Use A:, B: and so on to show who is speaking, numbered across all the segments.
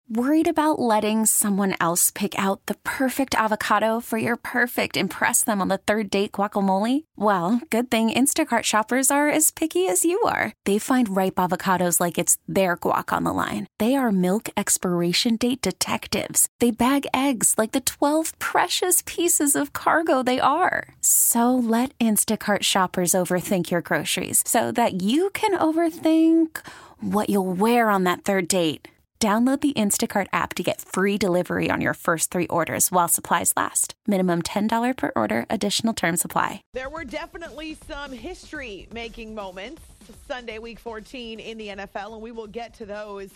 A: Worried about letting someone else pick out the perfect avocado for your perfect impress them on the third date guacamole? Well, good thing Instacart shoppers are as picky as you are. They find ripe avocados like it's their guac on the line. They are milk expiration date detectives. They bag eggs like the 12 precious pieces of cargo they are. So let Instacart shoppers overthink your groceries so that you can overthink what you'll wear on that third date. Download the Instacart app to get free delivery on your first 3 orders while supplies last. Minimum $10 per order. Additional terms apply.
B: There were definitely some history-making moments Sunday, Week 14 in the NFL, and we will get to those.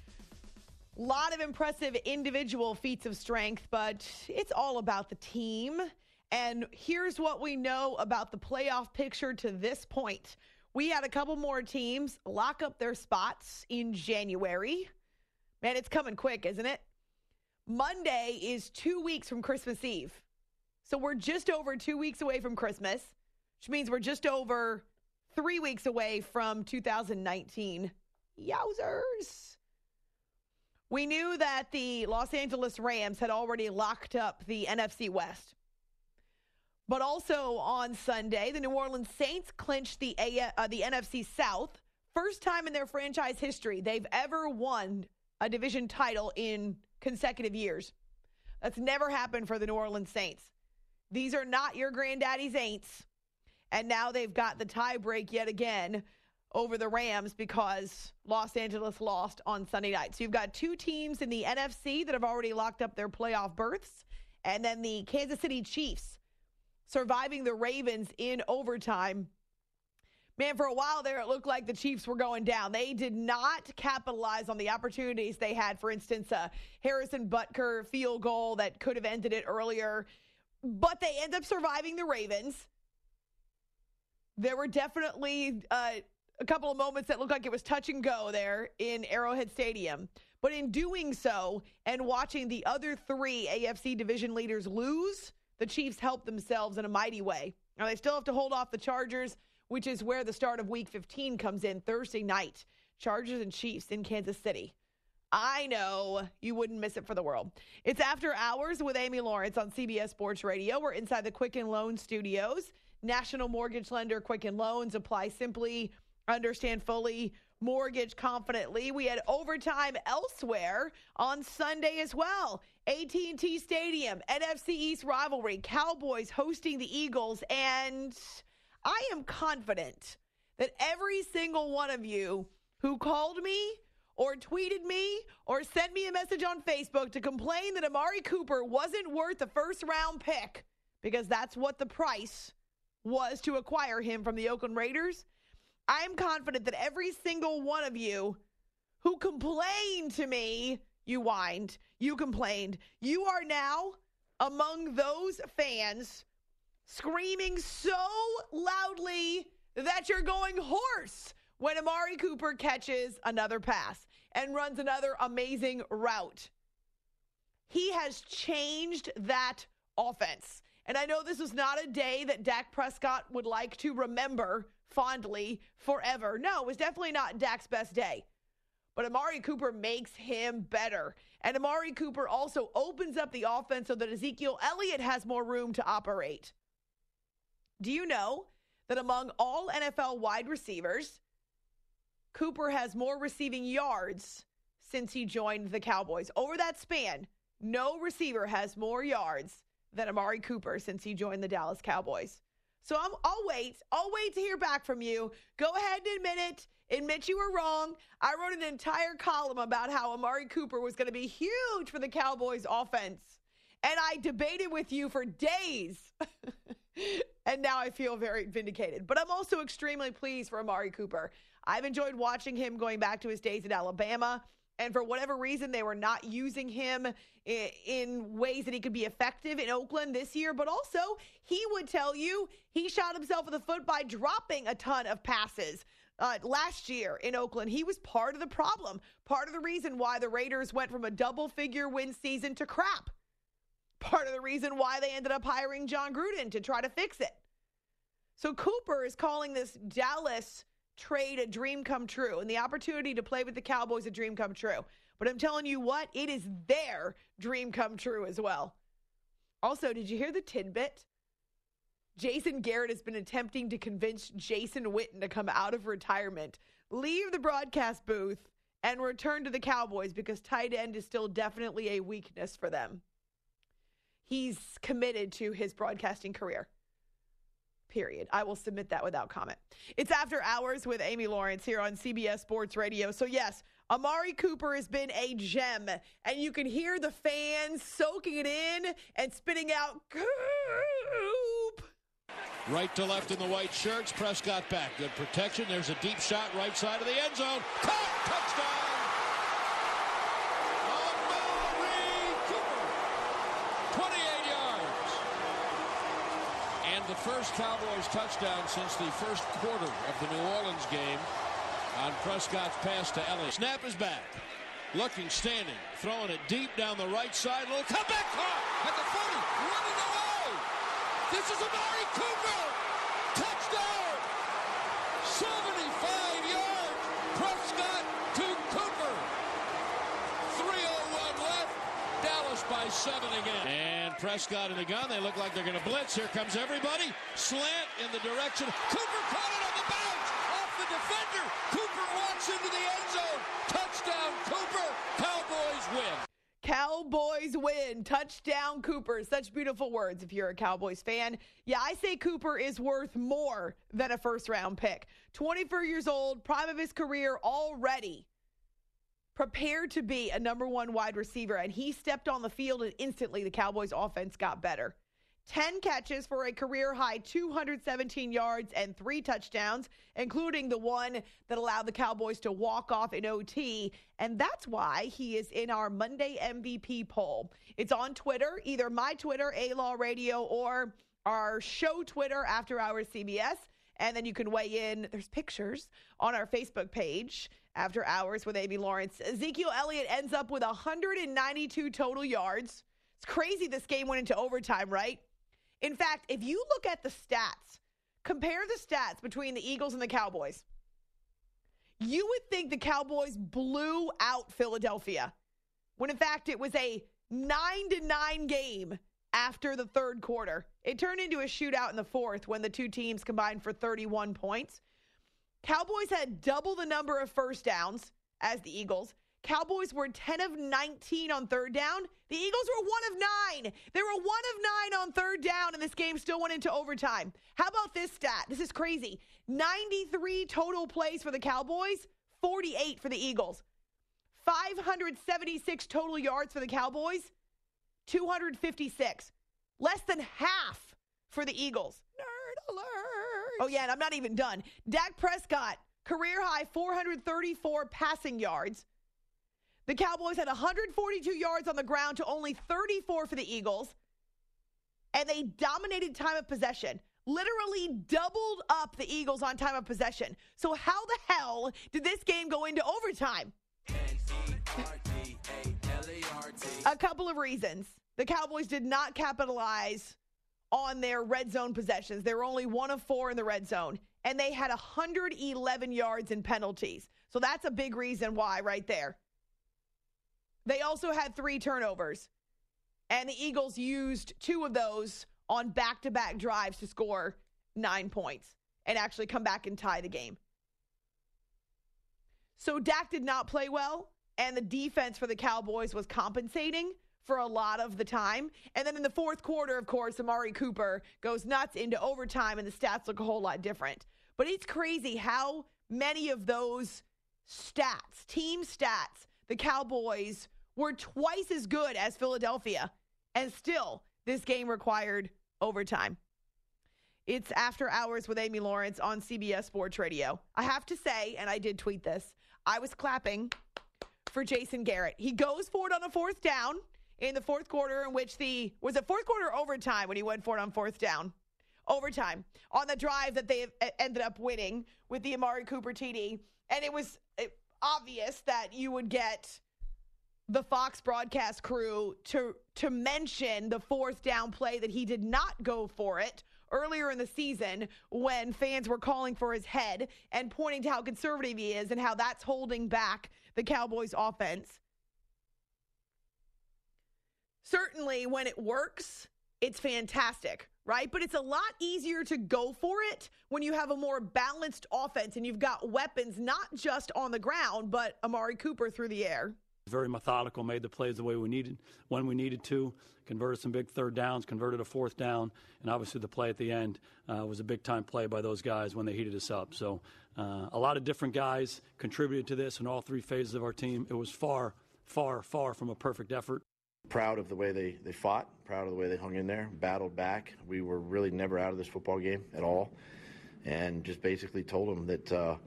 B: A lot of impressive individual feats of strength, but it's all about the team. And here's what we know about the playoff picture to this point. We had a couple more teams lock up their spots in January. Man, it's coming quick, isn't it? Monday is 2 weeks from Christmas Eve. So we're just over 2 weeks away from Christmas, which means we're just over 3 weeks away from 2019. Yowzers. We knew that the Los Angeles Rams had already locked up the NFC West. But also on Sunday, the New Orleans Saints clinched the NFC South. First time in their franchise history they've ever won a division title in consecutive years. That's never happened for the New Orleans Saints. These are not your granddaddy's Saints. And now they've got the tie break yet again over the Rams because Los Angeles lost on Sunday night. So you've got 2 teams in the NFC that have already locked up their playoff berths. And then the Kansas City Chiefs surviving the Ravens in overtime. Man, for a while there, it looked like the Chiefs were going down. They did not capitalize on the opportunities they had. For instance, a Harrison Butker field goal that could have ended it earlier. But they end up surviving the Ravens. There were definitely a couple of moments that looked like it was touch and go there in Arrowhead Stadium. But in doing so and watching the other 3 AFC division leaders lose, the Chiefs helped themselves in a mighty way. Now, they still have to hold off the Chargers, which is where the start of Week 15 comes in Thursday night. Chargers and Chiefs in Kansas City. I know you wouldn't miss it for the world. It's After Hours with Amy Lawrence on CBS Sports Radio. We're inside the Quicken Loans studios. National mortgage lender Quicken Loans. Apply simply, understand fully, mortgage confidently. We had overtime elsewhere on Sunday as well. AT&T Stadium, NFC East rivalry, Cowboys hosting the Eagles, and I am confident that every single one of you who called me or tweeted me or sent me a message on Facebook to complain that Amari Cooper wasn't worth a first-round pick, because that's what the price was to acquire him from the Oakland Raiders, I'm confident that every single one of you who complained to me, you whined, you complained, you are now among those fans screaming so loudly that you're going hoarse when Amari Cooper catches another pass and runs another amazing route. He has changed that offense. And I know this was not a day that Dak Prescott would like to remember fondly forever. No, it was definitely not Dak's best day. But Amari Cooper makes him better. And Amari Cooper also opens up the offense so that Ezekiel Elliott has more room to operate. Do you know that among all NFL wide receivers, Cooper has more receiving yards since he joined the Cowboys? Over that span, no receiver has more yards than Amari Cooper since he joined the Dallas Cowboys. So I'll wait. I'll wait to hear back from you. Go ahead and admit it. Admit you were wrong. I wrote an entire column about how Amari Cooper was going to be huge for the Cowboys offense. And I debated with you for days. And now I feel very vindicated. But I'm also extremely pleased for Amari Cooper. I've enjoyed watching him going back to his days at Alabama. And for whatever reason, they were not using him in ways that he could be effective in Oakland this year. But also, he would tell you he shot himself in the foot by dropping a ton of passes. Last year in Oakland, he was part of the problem. Part of the reason why the Raiders went from a double-figure win season to crap. Part of the reason why they ended up hiring John Gruden to try to fix it. So Cooper is calling this Dallas trade a dream come true, and the opportunity to play with the Cowboys a dream come true. But I'm telling you what, it is their dream come true as well. Also, did you hear the tidbit? Jason Garrett has been attempting to convince Jason Witten to come out of retirement, leave the broadcast booth, and return to the Cowboys because tight end is still definitely a weakness for them. He's committed to his broadcasting career. Period. I will submit that without comment. It's After Hours with Amy Lawrence here on CBS Sports Radio. So yes, Amari Cooper has been a gem, and you can hear the fans soaking it in and spitting out Coop.
C: Right to left in the white shirts. Prescott back. Good protection. There's a deep shot right side of the end zone. Caught! Touchdown! Amari Cooper. 28 yards. And the first Cowboys touchdown since the first quarter of the New Orleans game on Prescott's pass to Elliott. Snap is back. Looking, standing, throwing it deep down the right side. Little comeback caught at the 40. Running away. This is Amari Cooper. Touchdown. 75 yards. Prescott to Cooper. 3:01 left. Dallas by 7 again. And Prescott in the gun. They look like they're going to blitz. Here comes everybody. Slant in the direction. Cooper caught it on the bounce. Off the defender. Cooper walks into the end zone. Touchdown Cooper. Cowboys win.
B: Cowboys win. Touchdown Cooper. Such beautiful words if you're a Cowboys fan. Yeah, I say Cooper is worth more than a first-round pick. 24 years old, prime of his career already. Prepared to be a number one wide receiver, and he stepped on the field and instantly the Cowboys offense got better. 10 catches for a career-high 217 yards and 3 touchdowns, including the one that allowed the Cowboys to walk off in OT. And that's why he is in our Monday MVP poll. It's on Twitter, either my Twitter, A-Law Radio, or our show Twitter, After Hours CBS. And then you can weigh in. There's pictures on our Facebook page, After Hours with Amy Lawrence. Ezekiel Elliott ends up with 192 total yards. It's crazy this game went into overtime, right? In fact, if you look at the stats, compare the stats between the Eagles and the Cowboys, you would think the Cowboys blew out Philadelphia, when in fact it was a 9-9 game after the third quarter. It turned into a shootout in the fourth when the two teams combined for 31 points. Cowboys had double the number of first downs as the Eagles. Cowboys were 10 of 19 on third down. The Eagles were 1 of 9. They were 1 of 9 on third down, and this game still went into overtime. How about this stat? This is crazy. 93 total plays for the Cowboys, 48 for the Eagles. 576 total yards for the Cowboys, 256. Less than half for the Eagles. Nerd alert. Oh, yeah, and I'm not even done. Dak Prescott, career-high 434 passing yards. The Cowboys had 142 yards on the ground to only 34 for the Eagles, and they dominated time of possession, literally doubled up the Eagles on time of possession. So how the hell did this game go into overtime? A couple of reasons. The Cowboys did not capitalize on their red zone possessions. They were only 1 of 4 in the red zone, and they had 111 yards in penalties. So that's a big reason why right there. They also had 3 turnovers, and the Eagles used 2 of those on back-to-back drives to score 9 points and actually come back and tie the game. So Dak did not play well, and the defense for the Cowboys was compensating for a lot of the time. And then in the fourth quarter, of course, Amari Cooper goes nuts into overtime, and the stats look a whole lot different. But it's crazy how many of those stats, team stats, the Cowboys were twice as good as Philadelphia, and still this game required overtime. It's After Hours with Amy Lawrence on CBS Sports Radio. I have to say, and I did tweet this, I was clapping for Jason Garrett. He goes for it on a fourth down in the fourth quarter, in which was it fourth quarter or overtime when he went for it on fourth down? Overtime. On the drive that they ended up winning with the Amari Cooper TD. And it was obvious that you would get the Fox broadcast crew to mention the fourth down play that he did not go for it earlier in the season when fans were calling for his head and pointing to how conservative he is and how that's holding back the Cowboys offense. certainly when it works, it's fantastic, right? But it's a lot easier to go for it when you have a more balanced offense and you've got weapons not just on the ground, but Amari Cooper through the air.
D: Very methodical, made the plays the way we needed, when we needed to, converted some big third downs, converted a fourth down, and obviously the play at the end was a big-time play by those guys when they heated us up. So a lot of different guys contributed to this in all three phases of our team. It was far, far, far from a perfect effort.
E: Proud of the way they fought, proud of the way they hung in there, battled back. We were really never out of this football game at all, and just basically told them that,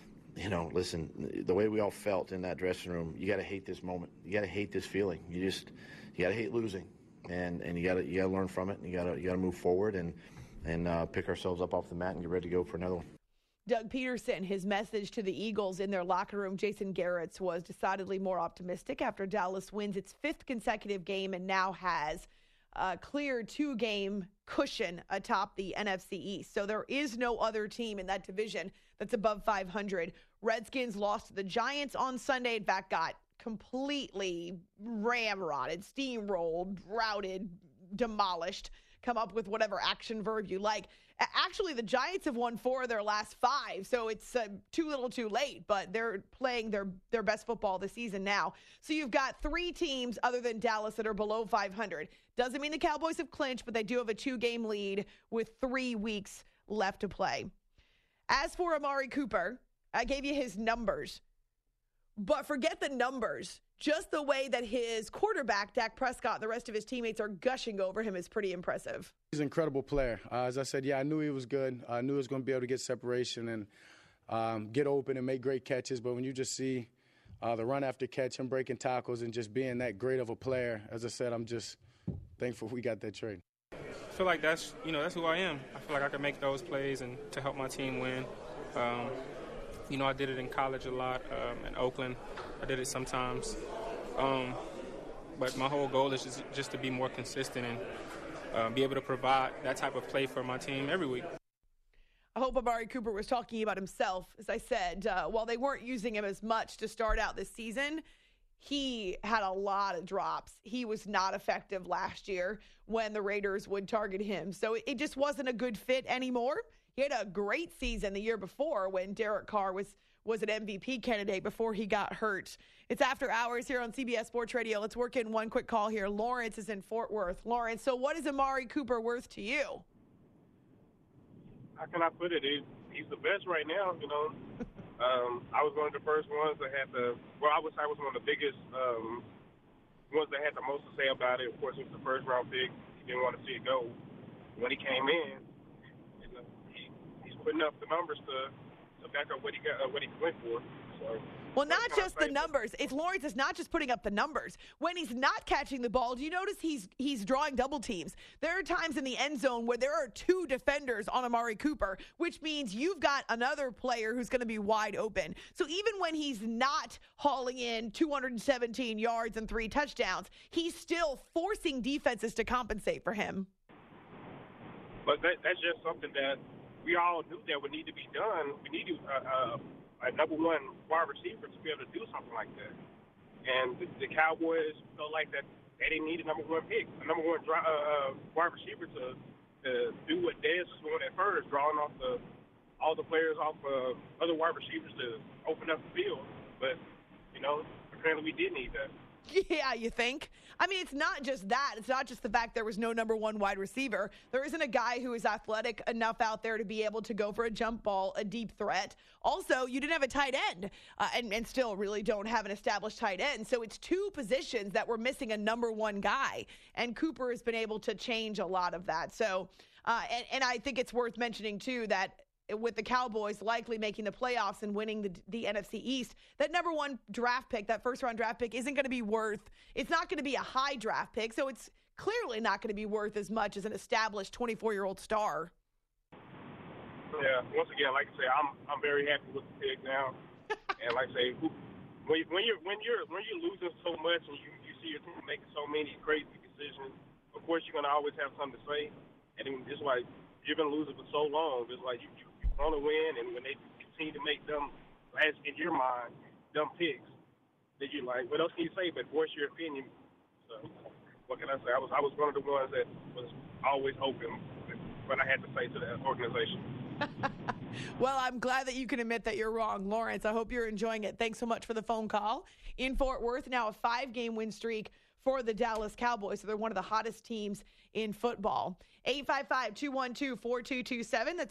E: listen, the way we all felt in that dressing room, you got to hate this moment. You got to hate this feeling. You got to hate losing, and you got to learn from it, and you got to move forward and pick ourselves up off the mat and get ready to go for another one.
B: Doug Peterson, his message to the Eagles in their locker room, Jason Garrett's, was decidedly more optimistic after Dallas wins its 5th consecutive game and now has a clear 2-game cushion atop the NFC East. So there is no other team in that division that's above 500. Redskins lost to the Giants on Sunday. In fact, got completely ramrodded, steamrolled, routed, demolished. Come up with whatever action verb you like. Actually, the Giants have won 4 of their last 5, so it's too little too late, but they're playing their best football this season now. So you've got 3 teams other than Dallas that are below 500. Doesn't mean the Cowboys have clinched, but they do have a 2-game lead with 3 weeks left to play. As for Amari Cooper, I gave you his numbers, but forget the numbers. Just the way that his quarterback, Dak Prescott, and the rest of his teammates are gushing over him is pretty impressive.
F: He's an incredible player. As I said, I knew he was good. I knew he was going to be able to get separation and get open and make great catches. But when you just see the run after catch, him breaking tackles, and just being that great of a player, as I said, I'm just thankful we got that trade.
G: I feel like that's who I am. I feel like I can make those plays and to help my team win. I did it in college a lot, in Oakland. I did it sometimes. But my whole goal is just to be more consistent and be able to provide that type of play for my team every week.
B: I hope Amari Cooper was talking about himself. As I said, while they weren't using him as much to start out this season, he had a lot of drops. He was not effective last year when the Raiders would target him. So it just wasn't a good fit anymore. He had a great season the year before when Derek Carr was an MVP candidate before he got hurt. It's After Hours here on CBS Sports Radio. Let's work in one quick call here. Lawrence is in Fort Worth. Lawrence, so what is Amari Cooper worth to you?
H: How can I put it? He's the best right now, I was one of the first ones that had I was one of the biggest ones that had the most to say about it. Of course, it was the first round pick. He didn't want to see it go. When he came in, he's putting up the numbers to back up what he went for. So,
B: well, not just the numbers. If Lawrence is not just putting up the numbers. When he's not catching the ball, do you notice he's drawing double teams? There are times in the end zone where there are 2 defenders on Amari Cooper, which means you've got another player who's going to be wide open. So even when he's not hauling in 217 yards and 3 touchdowns, he's still forcing defenses to compensate for him.
H: But that's just something that we all knew that would need to be done. We needed a number 1 wide receiver to be able to do something like that. And the Cowboys felt like that they didn't need a number 1 pick, a number 1 wide receiver to do what Dez was doing at first, drawing off all the players off other wide receivers to open up the field. But, apparently we did need that.
B: Yeah, you think? I mean, it's not just that. It's not just the fact there was no number 1 wide receiver. There isn't a guy who is athletic enough out there to be able to go for a jump ball, a deep threat. Also, you didn't have a tight end and still really don't have an established tight end. So it's 2 positions that were missing a number 1 guy. And Cooper has been able to change a lot of that. So, and I think it's worth mentioning, too, that with the Cowboys likely making the playoffs and winning the NFC East, that number 1 draft pick, that first-round draft pick, isn't going to be worth – it's not going to be a high draft pick, so it's clearly not going to be worth as much as an established 24-year-old star.
H: Yeah, once again, like I say, I'm very happy with the pick now. And like I say, when you're losing so much and you see your team making so many crazy decisions, of course you're going to always have something to say. And it's like you've been losing for so long. It's like you want to win, and when they continue to make them, as in your mind, dumb picks, that you're like, what else can you say but voice your opinion? So. what can I say? I was one of the ones that was always open what I had to say to the organization.
B: Well, I'm glad that you can admit that you're wrong. Lawrence, I hope you're enjoying it. Thanks so much for the phone call. In Fort Worth, now a 5-game win streak for the Dallas Cowboys. So they're one of the hottest teams in football. 855-212-4227. That's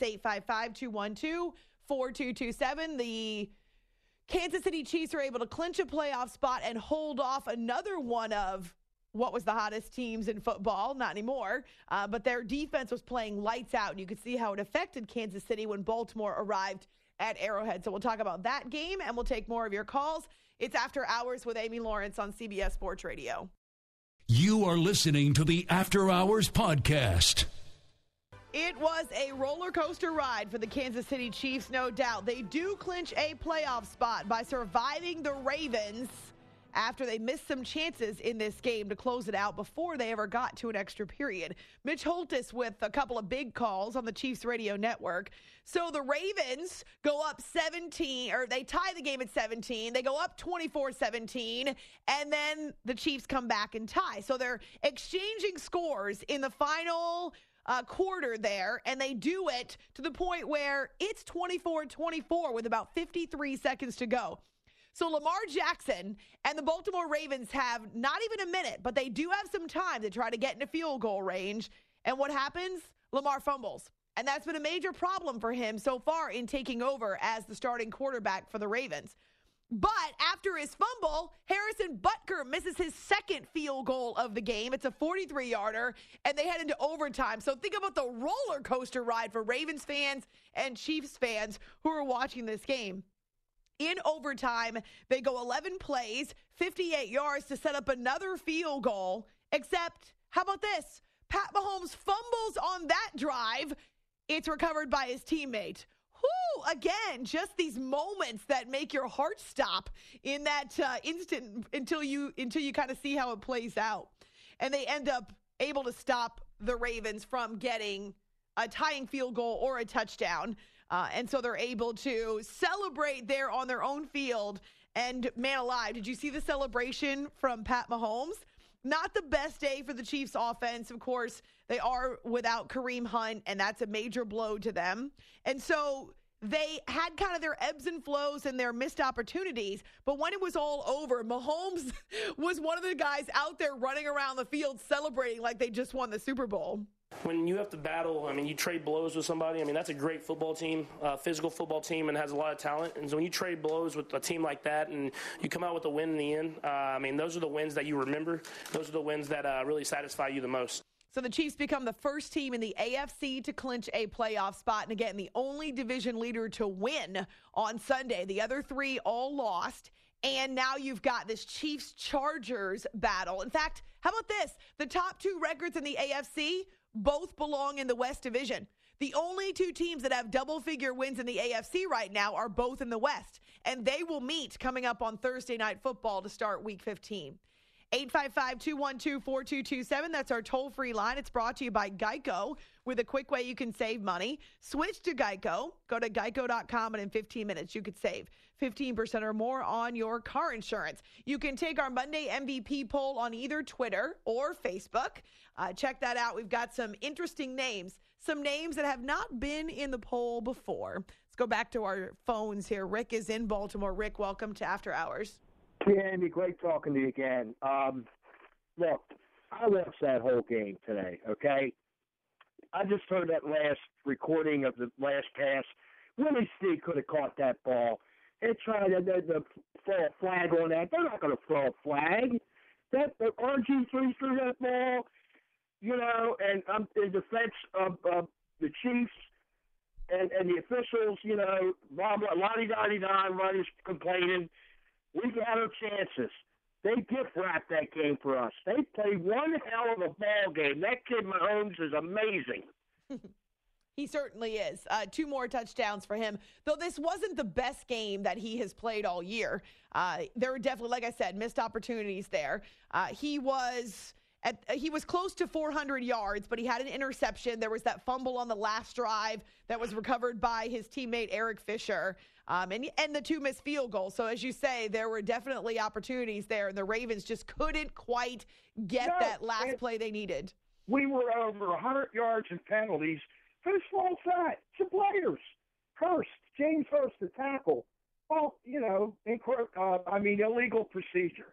B: 855-212-4227. The Kansas City Chiefs are able to clinch a playoff spot and hold off another one of what was the hottest teams in football. Not anymore. But their defense was playing lights out. And you could see how it affected Kansas City when Baltimore arrived at Arrowhead. So we'll talk about that game, and we'll take more of your calls. It's After Hours with Amy Lawrence on CBS Sports Radio.
I: You are listening to the After Hours podcast.
B: It was a roller coaster ride for the Kansas City Chiefs, no doubt. They do clinch a playoff spot by surviving the Ravens after they missed some chances in this game to close it out before they ever got to an extra period. Mitch Holtis with a couple of big calls on the Chiefs radio network. So the Ravens go up 17, or they tie the game at 17. They go up 24-17, and then the Chiefs come back and tie. So they're exchanging scores in the final quarter there, and they do it to the point where it's 24-24 with about 53 seconds to go. So Lamar Jackson and the Baltimore Ravens have not even a minute, but they do have some time to try to get into field goal range. And what happens? Lamar fumbles. And that's been a major problem for him so far in taking over as the starting quarterback for the Ravens. But after his fumble, Harrison Butker misses his second field goal of the game. It's a 43-yarder, and they head into overtime. So think about the roller coaster ride for Ravens fans and Chiefs fans who are watching this game. In overtime, they go 11 plays, 58 yards to set up another field goal. Except, how about this? Pat Mahomes fumbles on that drive. It's recovered by his teammate. Whoo, again, just these moments that make your heart stop in that instant until you kind of see how it plays out. And they end up able to stop the Ravens from getting a tying field goal or a touchdown. And so they're able to celebrate there on their own field. And man alive, did you see the celebration from Pat Mahomes? Not the best day for the Chiefs offense. Of course, they are without Kareem Hunt, and that's a major blow to them. And so they had kind of their ebbs and flows and their missed opportunities. But when it was all over, Mahomes was one of the guys out there running around the field celebrating like they just won the Super Bowl.
J: When you have to battle, you trade blows with somebody. That's a great football team, physical football team, and has a lot of talent. And so when you trade blows with a team like that and you come out with a win in the end, those are the wins that you remember. Those are the wins that really satisfy you the most.
B: So the Chiefs become the first team in the AFC to clinch a playoff spot. And again, the only division leader to win on Sunday. The other three all lost. And now you've got this Chiefs-Chargers battle. In fact, how about this? The top two records in the AFC both belong in the West Division. The only two teams that have double-figure wins in the AFC right now are both in the West. And they will meet coming up on Thursday Night Football to start Week 15. 855-212-4227. That's our toll-free line. It's brought to you by Geico with a quick way you can save money. Switch to Geico. Go to geico.com, and in 15 minutes you could save 15% or more on your car insurance. You can take our Monday MVP poll on either Twitter or Facebook. Check that out. We've got some interesting names, some names that have not been in the poll before. Let's go back to our phones here. Rick is in Baltimore. Rick, welcome to After Hours.
K: Yeah, Andy, great talking to you again. Look, I watched that whole game today, okay? I just heard that last recording of the last pass. Willie Snead could have caught that ball. They tried to throw a flag on that. They're not going to throw a flag. That RG3 threw that ball, and in defense of the Chiefs and the officials, blah, blah, la-di-da-di-da, everybody's complaining. We got our chances. They gift-wrapped that game for us. They played one hell of a ball game. That kid Mahomes is amazing.
B: He certainly is. 2 more touchdowns for him. Though this wasn't the best game that he has played all year. There were definitely, like I said, missed opportunities there. He was close to 400 yards, but he had an interception. There was that fumble on the last drive that was recovered by his teammate Eric Fisher. and the 2 missed field goals. So as you say, there were definitely opportunities there, and the Ravens just couldn't quite get that last play they needed.
K: We were over 100 yards in penalties. Whose fault's that? It's the players. Hurst, James Hurst, the tackle. Well, illegal procedure.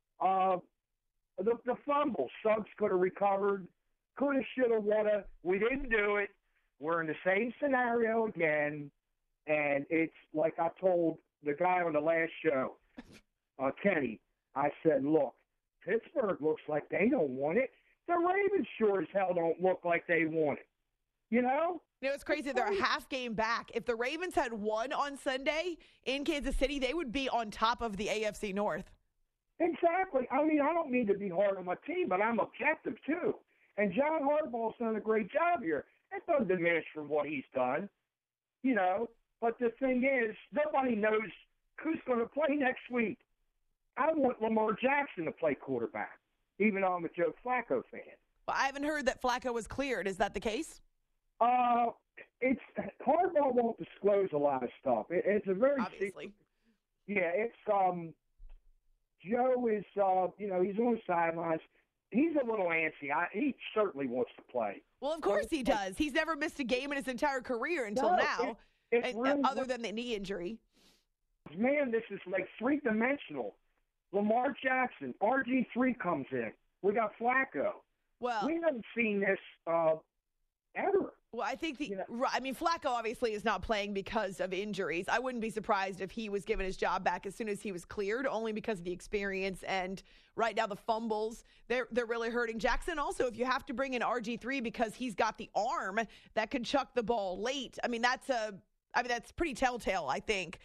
K: The fumble, Suggs could have recovered, coulda, shoulda, woulda. We didn't do it. We're in the same scenario again, and it's like I told the guy on the last show, Kenny. I said, look, Pittsburgh looks like they don't want it. The Ravens sure as hell don't look like they want it. You know?
B: It's crazy. They're a half game back. If the Ravens had won on Sunday in Kansas City, they would be on top of the AFC North.
K: Exactly. I mean, I don't mean to be hard on my team, but I'm objective too. And John Harbaugh's done a great job here. That doesn't diminish from what he's done, But the thing is, nobody knows who's going to play next week. I want Lamar Jackson to play quarterback, even though I'm a Joe Flacco fan.
B: Well, I haven't heard that Flacco was cleared. Is that the case?
K: It's Harbaught won't disclose a lot of stuff. It's a very
B: obviously.
K: Yeah, it's Joe is he's on the sidelines. He's a little antsy. He certainly wants to play.
B: Well, of course he does. He's never missed a game in his entire career until now, other than the knee injury.
K: Man, this is like three-dimensional. Lamar Jackson, RG3 comes in. We got Flacco.
B: Well,
K: we haven't seen this ever.
B: Well, I think Flacco obviously is not playing because of injuries. I wouldn't be surprised if he was given his job back as soon as he was cleared, only because of the experience. And right now the fumbles, they're really hurting Jackson. Also, if you have to bring in RG3 because he's got the arm that could chuck the ball late, that's pretty telltale, I think.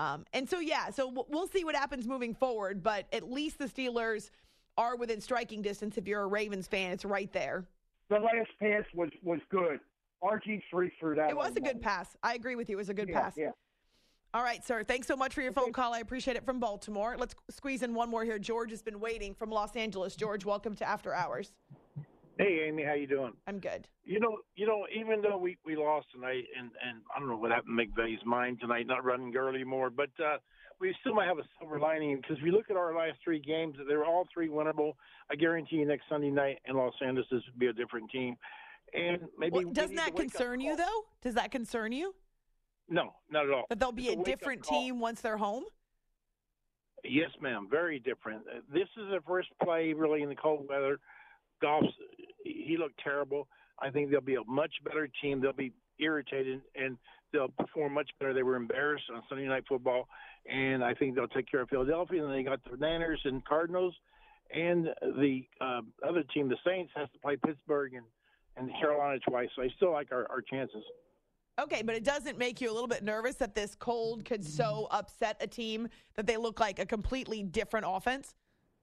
B: So we'll see what happens moving forward. But at least the Steelers are within striking distance. If you're a Ravens fan, it's right there.
K: The last pass was good. RG3 threw that.
B: It was a good pass. I agree with you. It was a good pass.
K: Yeah.
B: All right, sir. Thanks so much for your phone call. I appreciate it from Baltimore. Let's squeeze in one more here. George has been waiting from Los Angeles. George, welcome to After Hours.
L: Hey, Amy, how you doing?
B: I'm good.
L: Even though we lost tonight, and I don't know what happened to McVay's mind tonight, not running Gurley more, but we still might have a silver lining because if we look at our last 3 games, they're all 3 winnable. I guarantee you next Sunday night in Los Angeles, this would be a different team. And maybe
B: doesn't that concern you, though? Does that concern you?
L: No, not at all.
B: That they'll be a different team once they're home?
L: Yes, ma'am. Very different. This is their first play really in the cold weather. Goff, he looked terrible. I think they'll be a much better team. They'll be irritated, and they'll perform much better. They were embarrassed on Sunday Night Football, and I think they'll take care of Philadelphia. And they got the Niners and Cardinals, and the other team, the Saints, has to play Pittsburgh and Carolina twice. So I still like our chances.
B: Okay, but it doesn't make you a little bit nervous that this cold could so upset a team that they look like a completely different offense?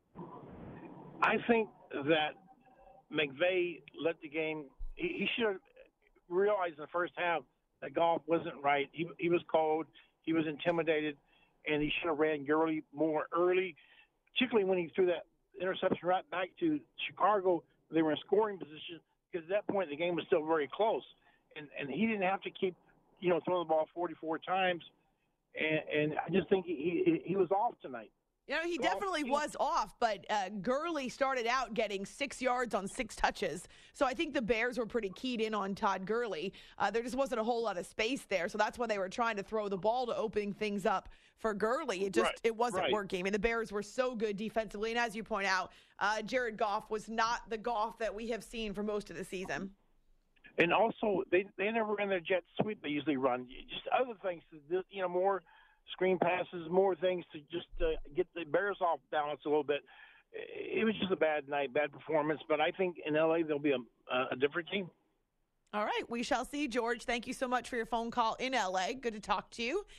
L: I think that McVay let the game – he should have realized in the first half that Goff wasn't right. He was cold. He was intimidated, and he should have ran Gurley more early, particularly when he threw that interception right back to Chicago. They were in scoring position because at that point the game was still very close. And he didn't have to keep, throwing the ball 44 times. And I just think he was off tonight.
B: He definitely was off, but Gurley started out getting 6 yards on 6 touches. So I think the Bears were pretty keyed in on Todd Gurley. There just wasn't a whole lot of space there. So that's why they were trying to throw the ball to open things up for Gurley. It wasn't working. I mean, the Bears were so good defensively. And as you point out, Jared Goff was not the Goff that we have seen for most of the season.
L: And also, they never ran their jet sweep they usually run. Just other things, more screen passes, more things to just get the Bears off balance a little bit. It was just a bad night, bad performance. But I think in L.A. there'll be a different team.
B: All right, we shall see. George, thank you so much for your phone call in L.A. Good to talk to you.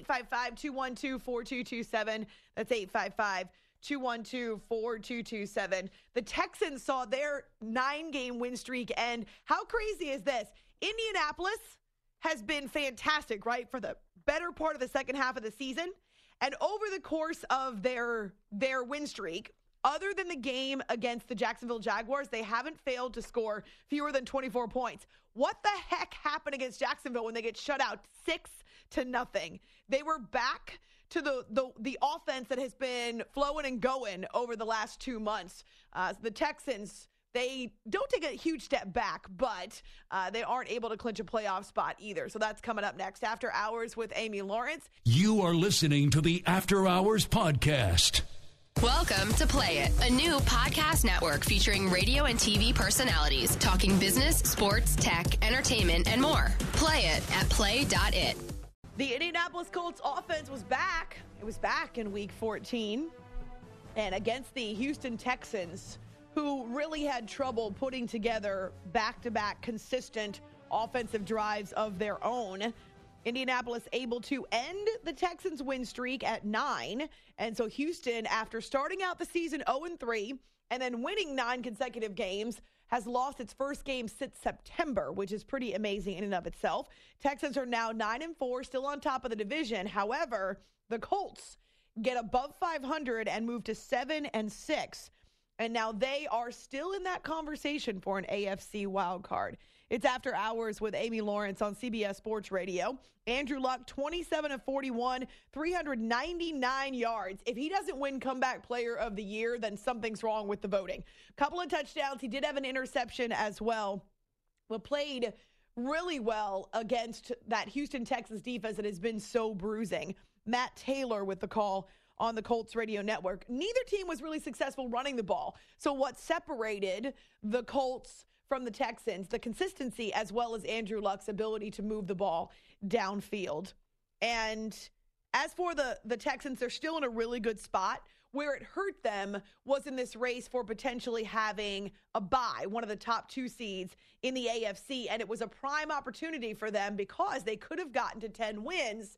B: 855-212-4227. That's 855-212-4227. The Texans saw their 9-game win streak end. How crazy is this? Indianapolis has been fantastic, right, for the better part of the second half of the season. And over the course of their win streak, Other than the game against the Jacksonville Jaguars, they haven't failed to score fewer than 24 points. What the heck happened against Jacksonville when they get shut out 6-0? They were back to the offense that has been flowing and going over the last 2 months. The Texans, they don't take a huge step back, but they aren't able to clinch a playoff spot either. So that's coming up next. After Hours with Amy Lawrence.
I: You are listening to the After Hours Podcast.
M: Welcome to Play It, a new podcast network featuring radio and TV personalities talking business, sports, tech, entertainment, and more. Play it at play.it.
B: The Indianapolis Colts offense was back. It was back in Week 14 and against the Houston Texans, who really had trouble putting together back-to-back consistent offensive drives of their own. Indianapolis able to end the Texans' win streak at 9. And so Houston, after starting out the season 0-3 and then winning 9 consecutive games, has lost its first game since September, which is pretty amazing in and of itself. Texans are now 9-4, still on top of the division. However, the Colts get above 500 and move to 7-6. And now they are still in that conversation for an AFC wild card. It's After Hours with Amy Lawrence on CBS Sports Radio. Andrew Luck, 27-41, 399 yards. If he doesn't win Comeback Player of the Year, then something's wrong with the voting. Couple of touchdowns. He did have an interception as well, but played really well against that Houston Texans defense that has been so bruising. Matt Taylor with the call on the Colts radio network. Neither team was really successful running the ball. So what separated the Colts from the Texans, the consistency as well as Andrew Luck's ability to move the ball downfield. And as for the Texans, they're still in a really good spot. Where it hurt them was in this race for potentially having a bye, one of the top 2 seeds in the AFC. And it was a prime opportunity for them because they could have gotten to 10 wins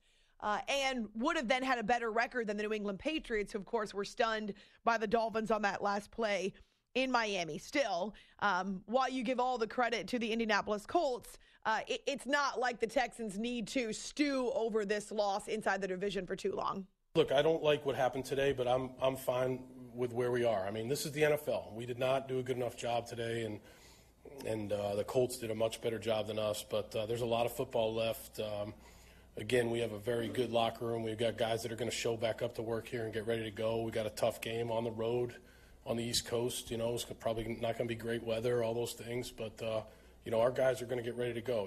B: and would have then had a better record than the New England Patriots, who, of course, were stunned by the Dolphins on that last play in Miami. Still, while you give all the credit to the Indianapolis Colts, it's not like the Texans need to stew over this loss inside the division for too long.
N: Look, I don't like what happened today, but I'm fine with where we are. I mean, this is the NFL. We did not do a good enough job today, and the Colts did a much better job than us. But there's a lot of football left. Again, we have a very good locker room. We've got guys that are going to show back up to work here and get ready to go. We got a tough game on the road on the East Coast. You know, it's probably not going to be great weather, all those things. But, you know, our guys are going to get ready to go.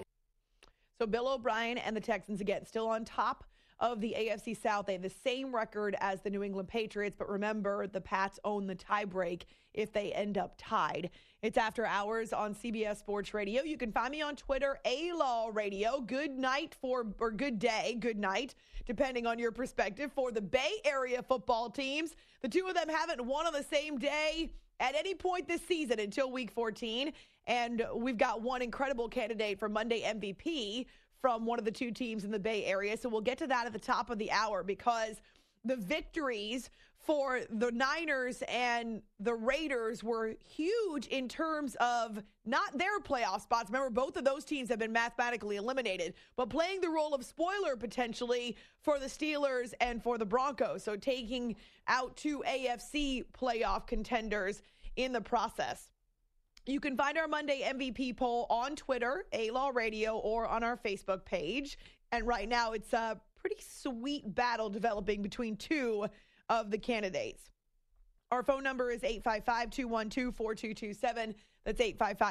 B: So Bill O'Brien and the Texans, again, still on top of the AFC South. They have the same record as the New England Patriots. But remember, the Pats own the tiebreak if they end up tied. It's After Hours on CBS Sports Radio. You can find me on Twitter, A-Law Radio. Good night or good day, good night, depending on your perspective, for the Bay Area football teams. The two of them haven't won on the same day at any point this season until Week 14. And we've got one incredible candidate for Monday MVP from one of the two teams in the Bay Area. So we'll get to that at the top of the hour, because the victories for the Niners and the Raiders were huge in terms of not their playoff spots. Remember, both of those teams have been mathematically eliminated, but playing the role of spoiler potentially for the Steelers and for the Broncos. So taking out 2 AFC playoff contenders in the process. You can find our Monday MVP poll on Twitter, A-Law Radio, or on our Facebook page. And right now it's a pretty sweet battle developing between 2 of the candidates. Our phone number is 855-212-4227. That's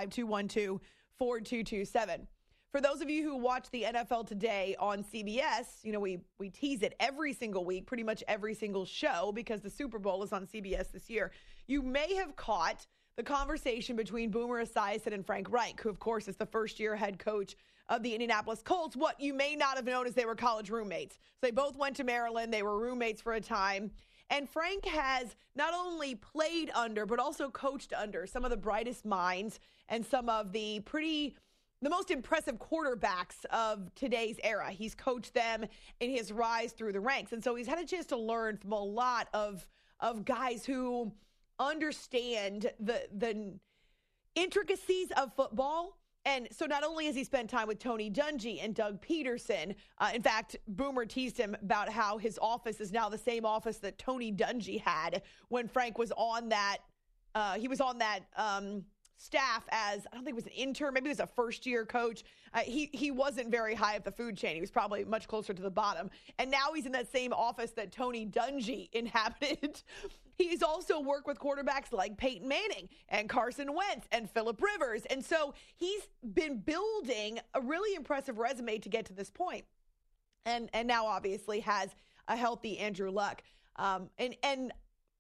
B: 855-212-4227. For those of you who watch the NFL Today on CBS, you know, we tease it every single week, pretty much every single show, because the Super Bowl is on CBS this year. You may have caught the conversation between Boomer Esiason and Frank Reich, who, of course, is the first-year head coach of the Indianapolis Colts. What you may not have known is they were college roommates. So they both went to Maryland. They were roommates for a time. And Frank has not only played under, but also coached under some of the brightest minds and some of the most impressive quarterbacks of today's era. He's coached them in his rise through the ranks. And so he's had a chance to learn from a lot of guys who understand the intricacies of football And so not only has he spent time with Tony Dungy and Doug Peterson, in fact, Boomer teased him about how his office is now the same office that Tony Dungy had when Frank was on that. He was on that staff as, I don't think it was an intern, maybe he was a first-year coach. He wasn't very high up the food chain. He was probably much closer to the bottom. And now he's in that same office that Tony Dungy inhabited. He's also worked with quarterbacks like Peyton Manning and Carson Wentz and Phillip Rivers. And so he's been building a really impressive resume to get to this point. And now obviously has a healthy Andrew Luck. And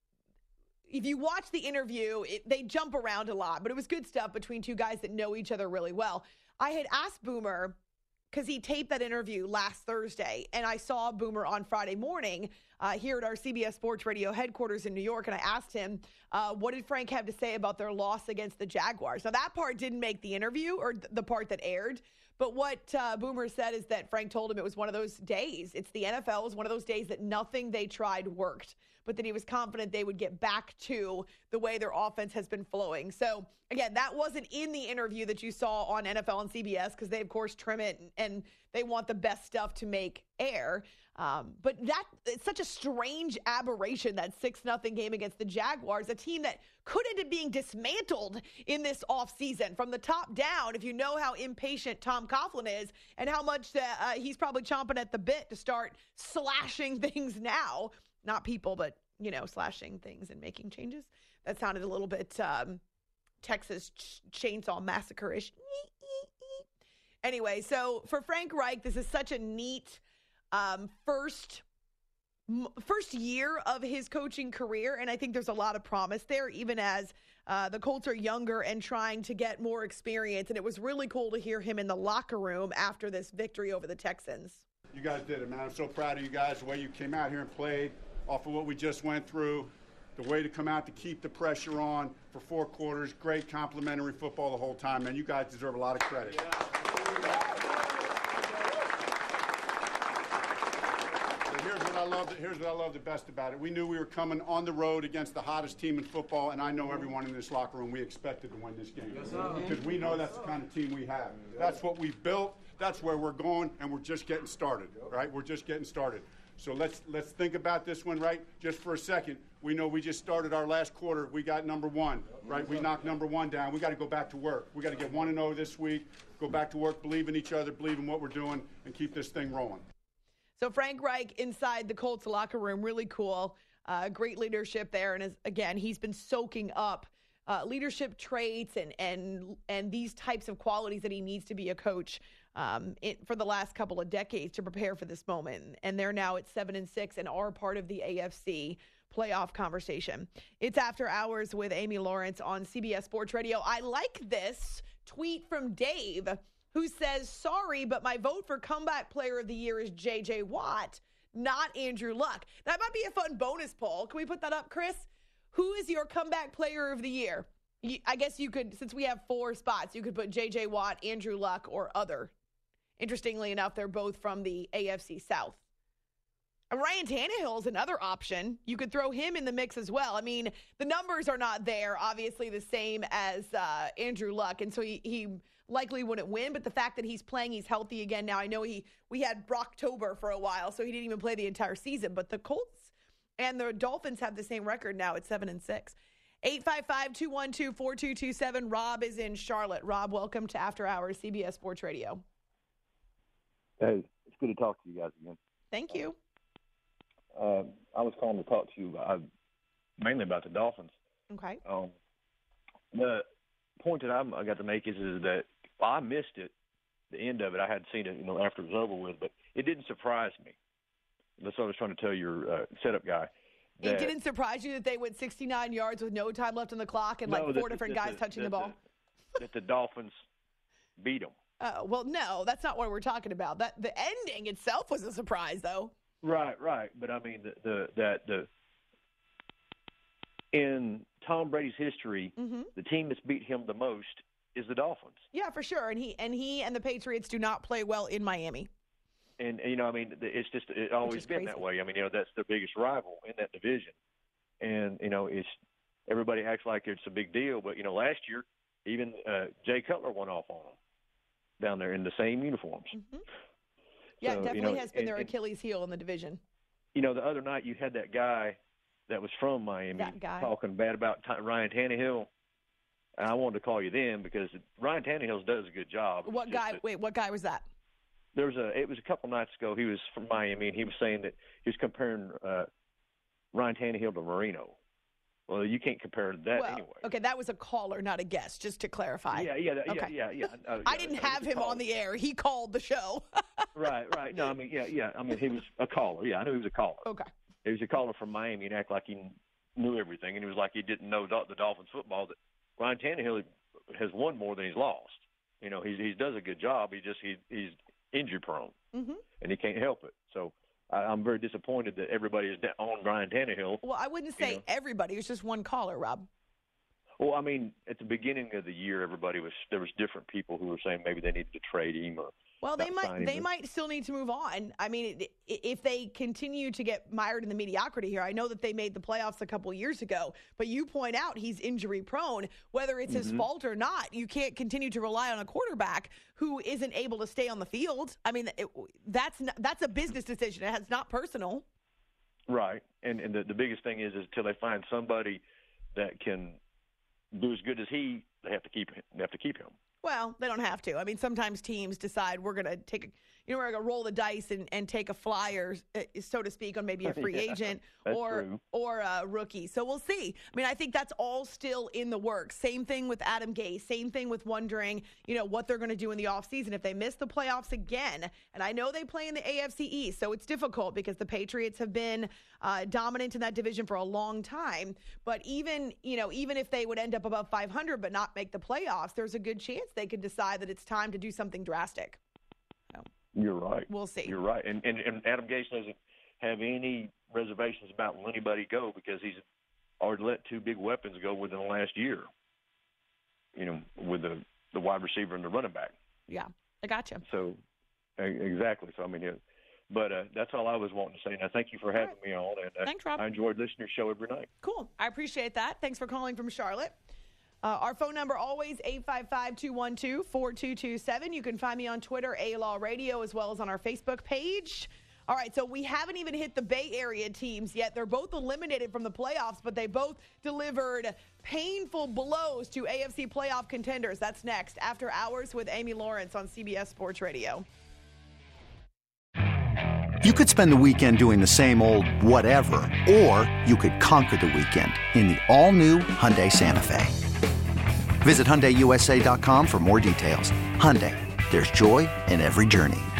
B: if you watch the interview, they jump around a lot, but it was good stuff between two guys that know each other really well. I had asked Boomer, because he taped that interview last Thursday, and I saw Boomer on Friday morning here at our CBS Sports Radio headquarters in New York, and I asked him, what did Frank have to say about their loss against the Jaguars? Now, that part didn't make the interview, or the part that aired, but what Boomer said is that Frank told him it was one of those days. It's the NFL. It was one of those days that nothing they tried worked, but that he was confident they would get back to the way their offense has been flowing. So, again, that wasn't in the interview that you saw on NFL and CBS because they, of course, trim it and they want the best stuff to make air. But it's such a strange aberration, that 6-0 game against the Jaguars, a team that could end up being dismantled in this offseason from the top down, if you know how impatient Tom Coughlin is and how much he's probably chomping at the bit to start slashing things now. Not people, but, slashing things and making changes. That sounded a little bit Texas Chainsaw Massacre-ish. Anyway, so for Frank Reich, this is such a neat first year of his coaching career, and I think there's a lot of promise there, even as the Colts are younger and trying to get more experience. And it was really cool to hear him in the locker room after this victory over the Texans.
O: You guys did it, man. I'm so proud of you guys, the way you came out here and played off of what we just went through, the way to come out to keep the pressure on for 4 quarters, great complimentary football the whole time, man. You guys deserve a lot of credit. Here's what I love the best about it. We knew we were coming on the road against the hottest team in football, and I know everyone in this locker room, we expected to win this game. Because we know that's the kind of team we have. That's what we built. That's where we're going, and we're just getting started, right? We're just getting started. So let's think about this one, right? Just for a second. We know we just started our last quarter. We got number 1, right? We knocked number 1 down. We got to go back to work. We got to get 1-0 this week, go back to work, believe in each other, believe in what we're doing, and keep this thing rolling.
B: So Frank Reich inside the Colts locker room, really cool. Great leadership there. And again, he's been soaking up leadership traits and these types of qualities that he needs to be a coach for the last couple of decades to prepare for this moment. And they're now at 7-6 and are part of the AFC playoff conversation. It's After Hours with Amy Lawrence on CBS Sports Radio. I like this tweet from Dave, who says, sorry, but my vote for comeback player of the year is J.J. Watt, not Andrew Luck. That might be a fun bonus poll. Can we put that up, Chris? Who is your comeback player of the year? I guess you could, since we have 4 spots, you could put J.J. Watt, Andrew Luck, or other. Interestingly enough, they're both from the AFC South. Ryan Tannehill is another option. You could throw him in the mix as well. I mean, the numbers are not there, obviously the same as Andrew Luck, and so he likely wouldn't win, but the fact that he's playing, he's healthy again now. I know we had Brocktober for a while, so he didn't even play the entire season, but the Colts and the Dolphins have the same record now at 7-6. 855-212-4227. Rob is in Charlotte. Rob, welcome to After Hours, CBS Sports Radio.
P: Hey, it's good to talk to you guys again.
B: Thank you.
P: I was calling to talk to you mainly about the Dolphins.
B: Okay.
P: The point that I got to make is that I missed it, the end of it. I hadn't seen it, after it was over with, but it didn't surprise me. That's what I was trying to tell your setup guy.
B: It didn't surprise you that they went 69 yards with no time left on the clock and 4 different guys touching the ball?
P: That the Dolphins beat them.
B: Well, no, that's not what we're talking about. That the ending itself was a surprise, though.
P: Right. But I mean, in Tom Brady's history, the team that's beat him the most is the Dolphins.
B: Yeah, for sure. And he and the Patriots do not play well in Miami.
P: And it's just always been that way. I mean, that's their biggest rival in that division. And it's everybody acts like it's a big deal, but last year even Jay Cutler went off on them. down there in the same uniforms.
B: Mm-hmm. Yeah,
P: So,
B: it definitely has been their Achilles heel in the division.
P: The other night you had that guy that was from Miami talking bad about Ryan Tannehill. And I wanted to call you then because Ryan Tannehill does a good job.
B: What guy was that?
P: It was a couple nights ago. He was from Miami, and he was saying that he was comparing Ryan Tannehill to Marino. Well, you can't compare that anyway.
B: Okay, that was a caller, not a guest, just to clarify.
P: Yeah.
B: I didn't have him on the air. He called the show.
P: Right. No, I mean, I mean, he was a caller. Yeah, I knew he was a caller.
B: Okay.
P: He was a caller from Miami and act like he knew everything, and he was like he didn't know the Dolphins football. That Ryan Tannehill has won more than he's lost. He does a good job. He's injury prone, and he can't help it. So I'm very disappointed that everybody is on Ryan Tannehill.
B: Well, I wouldn't say everybody. It was just one caller, Rob.
P: Well, I mean, at the beginning of the year, there was different people who were saying maybe they needed to trade him or.
B: Well, they might still need to move on. I mean, if they continue to get mired in the mediocrity here, I know that they made the playoffs a couple years ago, but you point out he's injury prone. Whether it's his fault or not, you can't continue to rely on a quarterback who isn't able to stay on the field. I mean, that's a business decision. It's not personal.
P: Right, and the biggest thing is until they find somebody that can do as good as he, they have to keep him.
B: Well, they don't have to. I mean, sometimes teams decide we're going to we're going to roll the dice and take a flyer, so to speak, on maybe a free agent or a rookie. So we'll see. I mean, I think that's all still in the works. Same thing with Adam Gase. Same thing with wondering, what they're going to do in the offseason if they miss the playoffs again. And I know they play in the AFC East, so it's difficult because the Patriots have been dominant in that division for a long time. But even if they would end up above 500 but not make the playoffs, there's a good chance they could decide that it's time to do something drastic. So.
P: You're right.
B: We'll see.
P: You're right. And Adam Gase doesn't have any reservations about letting anybody go because he's already let two big weapons go within the last year, with the wide receiver and the running back.
B: Yeah, I gotcha.
P: So, exactly. So, I mean, but that's all I was wanting to say. Now, thank you for having me on. And,
B: thanks, Rob.
P: I enjoyed listening to your show every night.
B: Cool. I appreciate that. Thanks for calling from Charlotte. Our phone number always 855-212-4227. You can find me on Twitter, A-Law Radio, as well as on our Facebook page. All right, so we haven't even hit the Bay Area teams yet. They're both eliminated from the playoffs, but they both delivered painful blows to AFC playoff contenders. That's next, After Hours with Amy Lawrence on CBS Sports Radio.
Q: You could spend the weekend doing the same old whatever, or you could conquer the weekend in the all-new Hyundai Santa Fe. Visit HyundaiUSA.com for more details. Hyundai, there's joy in every journey.